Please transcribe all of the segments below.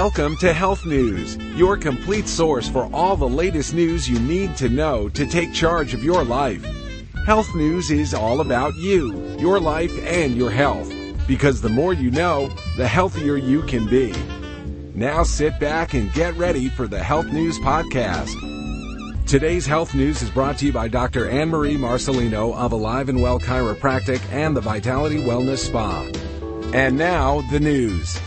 Welcome to Health News, your complete source for all the latest news you need to know to take charge of your life. Health News is all about you, your life, and your health. Because the more you know, the healthier you can be. Now sit back and get ready for the Health News Podcast. Today's Health News is brought to you by Dr. Anne-Marie Marcelino of Alive and Well Chiropractic and the Vitality Wellness Spa. And now, the news.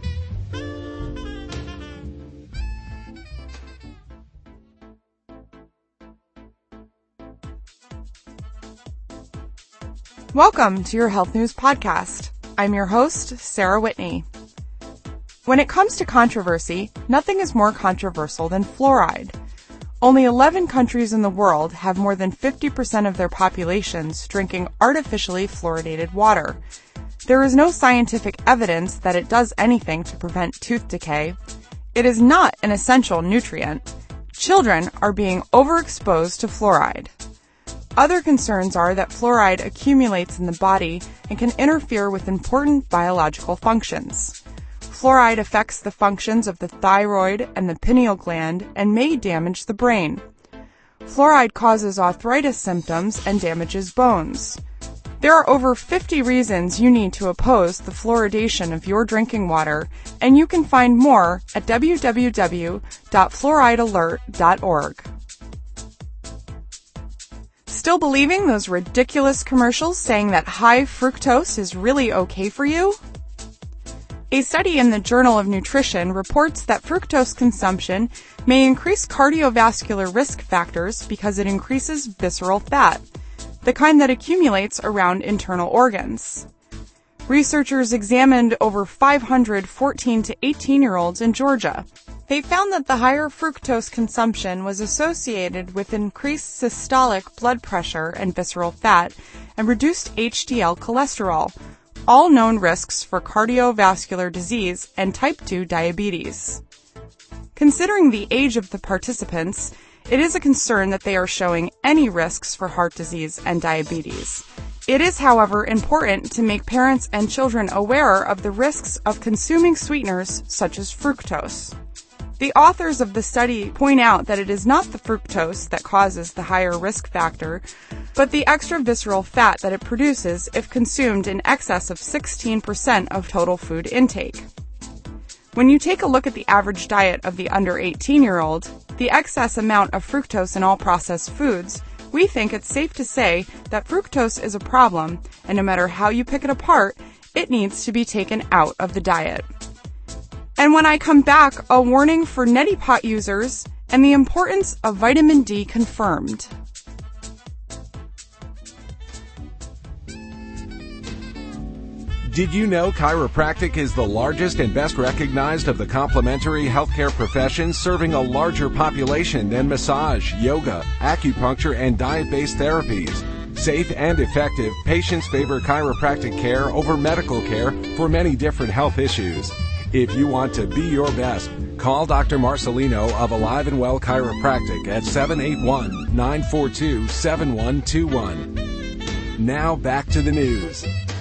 Welcome to your Health News Podcast. I'm your host, Sarah Whitney. When it comes to controversy, nothing is more controversial than fluoride. Only 11 countries in the world have more than 50% of their populations drinking artificially fluoridated water. There is no scientific evidence that it does anything to prevent tooth decay. It is not an essential nutrient. Children are being overexposed to fluoride. Other concerns are that fluoride accumulates in the body and can interfere with important biological functions. Fluoride affects the functions of the thyroid and the pineal gland and may damage the brain. Fluoride causes arthritis symptoms and damages bones. There are over 50 reasons you need to oppose the fluoridation of your drinking water, and you can find more at www.fluoridealert.org. Still believing those ridiculous commercials saying that high fructose is really okay for you? A study in the Journal of Nutrition reports that fructose consumption may increase cardiovascular risk factors because it increases visceral fat, the kind that accumulates around internal organs. Researchers examined over 500 14 to 18-year-olds in Georgia. They found that the higher fructose consumption was associated with increased systolic blood pressure and visceral fat and reduced HDL cholesterol, all known risks for cardiovascular disease and type 2 diabetes. Considering the age of the participants, it is a concern that they are showing any risks for heart disease and diabetes. It is, however, important to make parents and children aware of the risks of consuming sweeteners such as fructose. The authors of the study point out that it is not the fructose that causes the higher risk factor, but the extra visceral fat that it produces if consumed in excess of 16% of total food intake. When you take a look at the average diet of the under 18-year-old, the excess amount of fructose in all processed foods, we think it's safe to say that fructose is a problem, and no matter how you pick it apart, it needs to be taken out of the diet. And when I come back, a warning for neti pot users and the importance of vitamin D confirmed. Did you know chiropractic is the largest and best recognized of the complementary healthcare professions, serving a larger population than massage, yoga, acupuncture, and diet-based therapies? Safe and effective, patients favor chiropractic care over medical care for many different health issues. If you want to be your best, call Dr. Marcelino of Alive and Well Chiropractic at 781-942-7121. Now back to the news.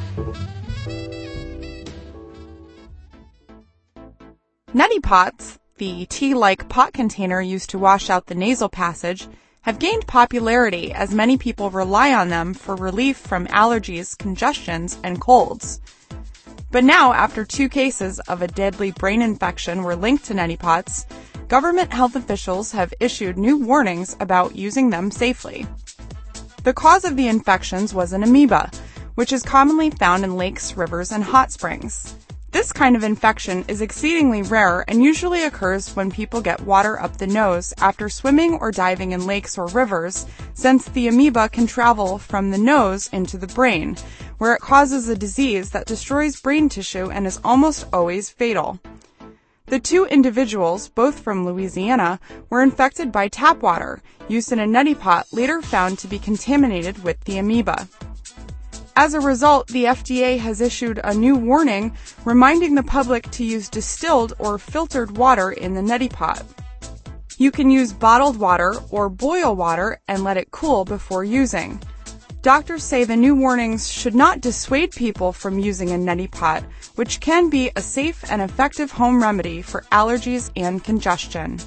Neti pots, the tea-like pot container used to wash out the nasal passage, have gained popularity as many people rely on them for relief from allergies, congestions, and colds. But now, after 2 cases of a deadly brain infection were linked to neti pots, government health officials have issued new warnings about using them safely. The cause of the infections was an amoeba, which is commonly found in lakes, rivers, and hot springs. This kind of infection is exceedingly rare and usually occurs when people get water up the nose after swimming or diving in lakes or rivers, since the amoeba can travel from the nose into the brain, where it causes a disease that destroys brain tissue and is almost always fatal. The 2 individuals, both from Louisiana, were infected by tap water used in a neti pot later found to be contaminated with the amoeba. As a result, the FDA has issued a new warning reminding the public to use distilled or filtered water in the neti pot. You can use bottled water or boil water and let it cool before using. Doctors say the new warnings should not dissuade people from using a neti pot, which can be a safe and effective home remedy for allergies and congestion.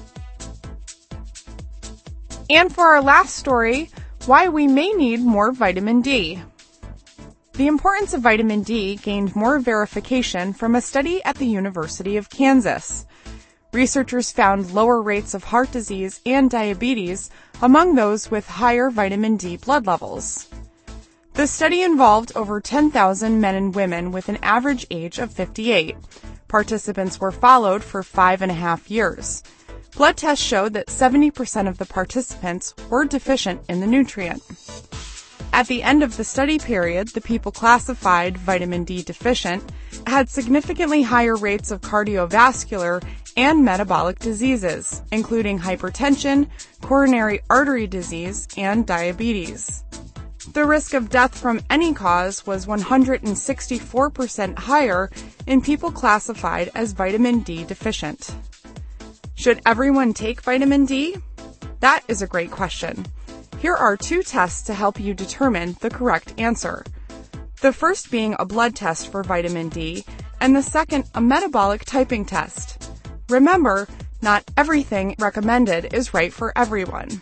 And for our last story, why we may need more vitamin D. The importance of vitamin D gained more verification from a study at the University of Kansas. Researchers found lower rates of heart disease and diabetes among those with higher vitamin D blood levels. The study involved over 10,000 men and women with an average age of 58. Participants were followed for 5.5 years. Blood tests showed that 70% of the participants were deficient in the nutrient. At the end of the study period, the people classified vitamin D deficient had significantly higher rates of cardiovascular and metabolic diseases, including hypertension, coronary artery disease, and diabetes. The risk of death from any cause was 164% higher in people classified as vitamin D deficient. Should everyone take vitamin D? That is a great question. Here are 2 tests to help you determine the correct answer. The first being a blood test for vitamin D, and the second a metabolic typing test. Remember, not everything recommended is right for everyone.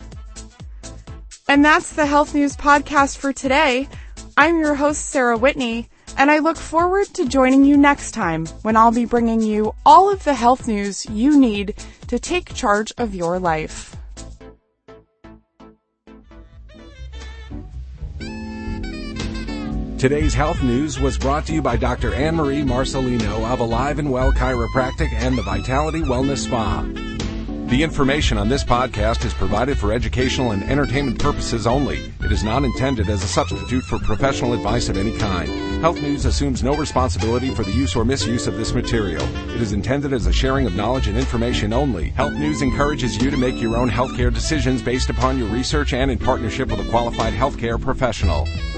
And that's the Health News Podcast for today. I'm your host, Sarah Whitney, and I look forward to joining you next time when I'll be bringing you all of the health news you need to take charge of your life. Today's health news was brought to you by Dr. Anne-Marie Marcelino of Alive and Well Chiropractic and the Vitality Wellness Spa. The information on this podcast is provided for educational and entertainment purposes only. It is not intended as a substitute for professional advice of any kind. Health News assumes no responsibility for the use or misuse of this material. It is intended as a sharing of knowledge and information only. Health News encourages you to make your own healthcare decisions based upon your research and in partnership with a qualified healthcare professional.